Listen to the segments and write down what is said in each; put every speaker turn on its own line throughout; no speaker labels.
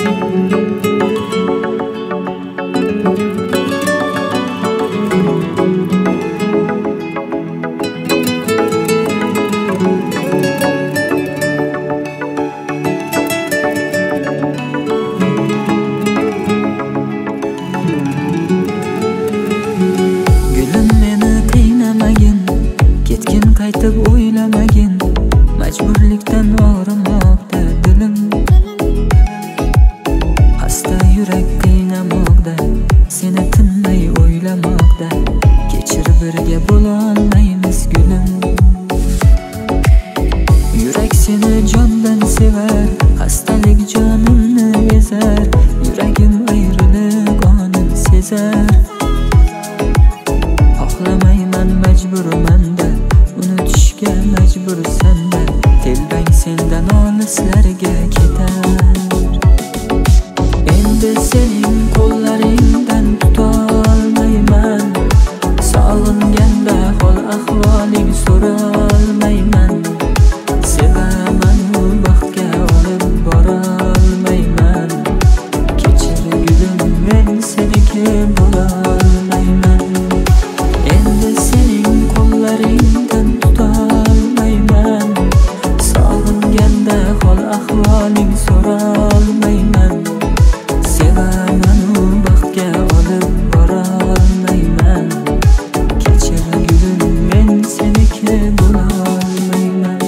Qaytib o'ylamagin, majburlikdan og'rimoqda dilim. Xasta yurak qiynamoqda, seni tinmay o'ylamoqda. Kechir, birga bo'la olmaymiz gulim. Yurak seni jondan sevar, xastalik jonimni ezar. Yuragim ayriliq onin sezar. Xohlamayman, majburman-da, unutishga majbursan-da. Telbang sendan olislarga ketar. Endi sening qo'llaringdan tutolmayman. Sog'inganda hol ahvoling so'rolmayman. Sevaman, u baxtga olib borolmayman. Kechir gulim, men seniki bo'lolmayman. Endi sening qo'llaringdan tutolmayman. Sog'inganda hol ahvoling so'rolmayman. Sevaman, u baxtga olib borolmayman. Kechir gulim, men seniki bo'lolmayman.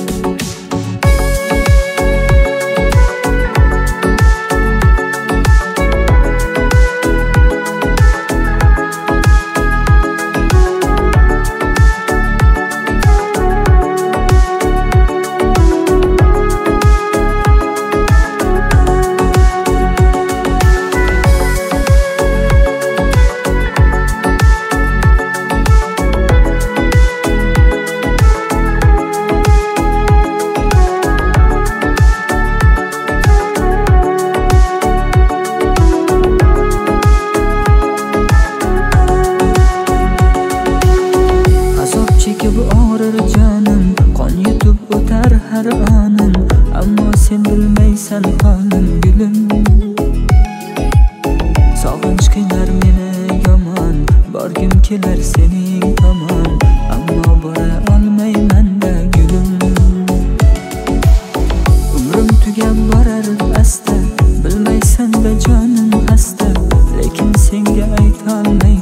Og'rir jonim, qon yutib o'tar har onim. Ammo sen bilmaysan holim gulim. Sog'inch qiynar meni yomon, borgim kelar sening tomon. Ammo bora olmayman-da gulim. Umrim tugab borar asta, bilmaysan-da jonim xasta. Lekin senga aytolmayman.